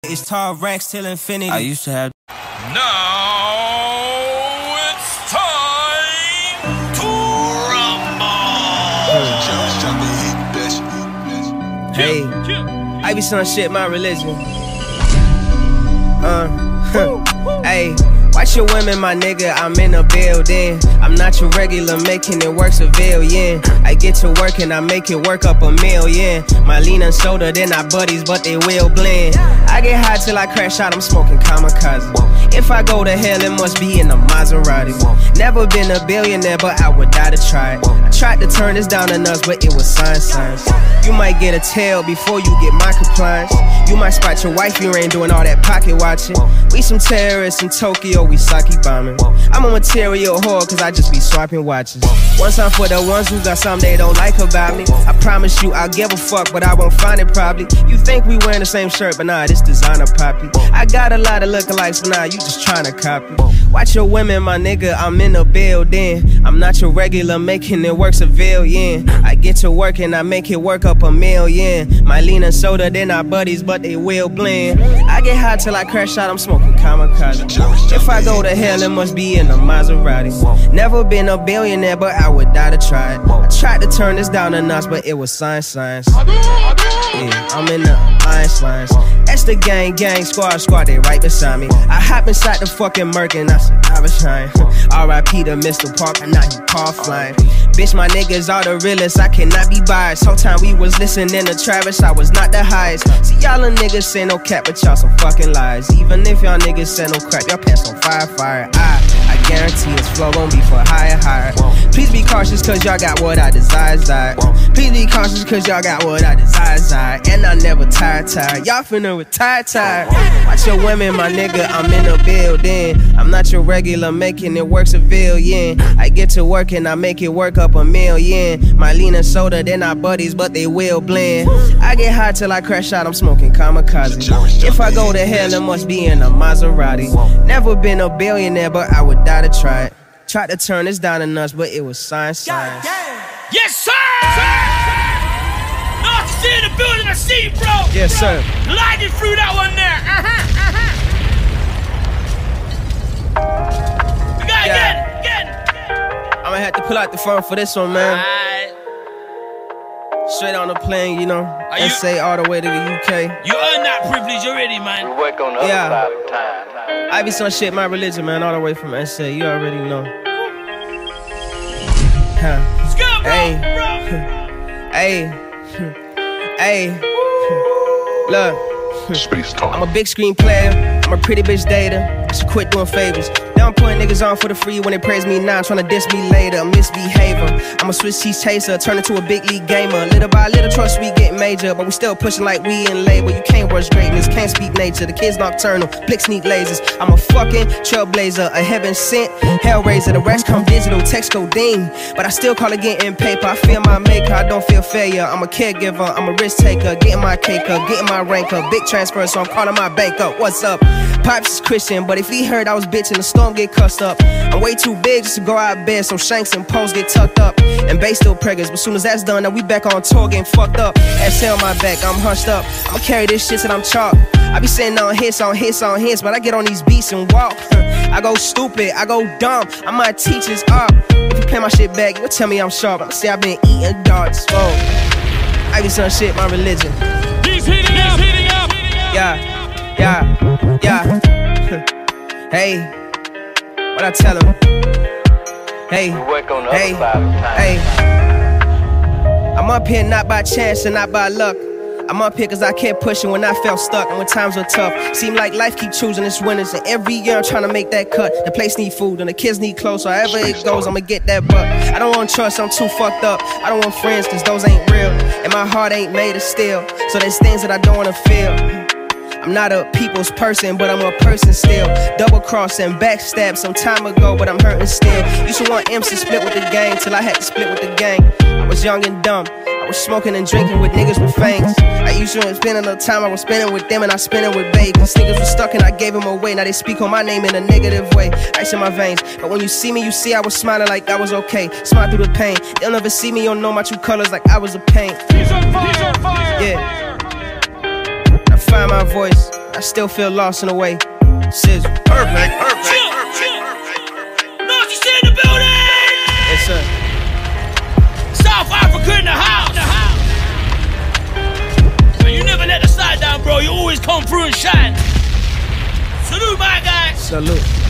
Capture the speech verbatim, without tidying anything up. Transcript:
It's tall racks till infinity. I used to have. Now it's time to rumble. Hey, I be some shit, my religion. Uh, hey. Watch your women, my nigga, I'm in the building. I'm not your regular, making it work civilian. I get to work and I make it work up a million. My lean and soda, they're not buddies, but they will blend. I get high till I crash out, I'm smoking kamikaze. If I go to hell, it must be in a Maserati. Never been a billionaire, but I would die to try it. I tried to turn this down to nuts, but it was science, science. You might get a tail before you get my compliance. You might spot your wife, you ain't doing all that pocket watching. We some terrorists in Tokyo, we sake bombing. I'm a material whore, cause I just be swiping watches. One time for the ones who got something they don't like about me. I promise you I'll give a fuck, but I won't find it probably. You think we wearing the same shirt, but nah, this designer poppy. I got a lot of lookalikes, but nah, you just trying to copy. Watch your women, my nigga, I'm in the building. I'm not your regular, making it work civilian. I get to work and I make it work up a million. My lean and soda, they're not buddies, but they will blend. I get high till I crash out, I'm smoking kamikaze. If I go to hell, it must be in a Maserati. Never been a billionaire, but I would die to try it. I tried to turn this down to nuts, but it was science, science. Yeah, I'm in the alliance lines. That's the gang, gang, squad, squad, they right beside me. I hop inside the fucking Merc and I said, I was trying. R I P to Mister Parker, now he car flying. Bitch, my niggas are the realest, I cannot be biased. Whole time we was listening to Travis, I was not the highest. See, y'all niggas say no cap, but y'all some fucking lies. Even if y'all niggas say no crap, y'all pants on fire, fire. I, I guarantee this flow gon' be for higher, higher. Please be cautious, cause y'all got what I desire, desire. Please be cautious, cause y'all got what I desire, desire. And I never tired, tired. Y'all finna retire, tired. Watch your women, my nigga, I'm in the building. I'm not your regular, making it work civilian. I get to work and I make it work up a million. My lean and soda, they're not buddies, but they will blend. I get high till I crash out, I'm smoking kamikaze. If I go to hell, it must be in a Maserati. Never been a billionaire, but I would die to try it. Tried to turn this down to nuts, but it was science, science. Yes, sir! North Sea in the building, I see you, bro! Yes, sir. Gliding through that one there. Uh-huh, uh-huh. We got it, Yeah. get it, get it. I'ma have to pull out the phone for this one, man. Alright. Straight on the plane, you know. you- S A all the way to the U K. You earned that privilege already, man. We work on the Yeah. other side of time. I be some shit, my religion, man, all the way from S A. You already know. Huh. Let's go, bro, Hey. bro. Hey. Hey. Look. Space Talk. I'm a big screen player. I'm a pretty bitch dater. I should quit doing favors. Now I'm putting niggas on for the free when they praise me now, trying to diss me later. A misbehavior. I'm a Swiss cheese chaser, turn into a big league gamer. Little by little, trust we get major, but we still pushing like we in label. You can't rush greatness, can't speak nature. The kids nocturnal, blick sneak lasers. I'm a fucking trailblazer, a heaven sent hellraiser. The rest come digital, text go ding, but I still call it getting paper. I feel my maker, I don't feel failure. I'm a caregiver, I'm a risk taker, getting my cake up, getting my rank up. Big transfer, so I'm calling my bank up. What's up? Pops is Christian, but if he heard I was bitching, the storm get cussed up. I'm way too big just to go out of bed, so shanks and poles get tucked up. And bass still preggers, but soon as that's done, now we back on tour getting fucked up. S L on my back, I'm hunched up. I'ma carry this shit till I'm chalk. I be saying on hits, on hits, on hits, but I get on these beats and walk. I go stupid, I go dumb, I might teach this up. If you play my shit back, you'll tell me I'm sharp. I'ma say I've been eating darts, oh. I be some shit, my religion. He's heating up, heating up. Yeah, yeah, yeah. Hey, what I tell him? Hey, We work on the hey, other side of time. hey. I'm up here not by chance and not by luck. I'm up here cause I kept pushing when I felt stuck and when times were tough. Seem like life keep choosing its winners, and every year I'm trying to make that cut. The place need food and the kids need clothes, so however it goes, I'ma get that buck. I don't want trust, I'm too fucked up. I don't want friends cause those ain't real, and my heart ain't made of steel. So there's things that I don't wanna feel. I'm not a people's person, but I'm a person still. Double cross and backstab some time ago, but I'm hurting still. Used to want M's to split with the gang, till I had to split with the gang. I was young and dumb, I was smoking and drinking with niggas with fangs. I used to spend a little time, I was spending with them and I spent it with babies. Niggas was stuck and I gave them away, now they speak on my name in a negative way. Ice in my veins, but when you see me, you see I was smiling like I was okay. Smile through the pain, they'll never see me or know my true colors like I was a pain. He's on fire, he's on fire. Yeah. Find my voice, I still feel lost in a way. Sizzle. Perfect, perfect, Chill, perfect, chill. perfect, perfect. North, you stay in the building. Yes, sir. South Africa in the house. But you never let the side down, bro. You always come through and shine. Salute, my guy. Salute.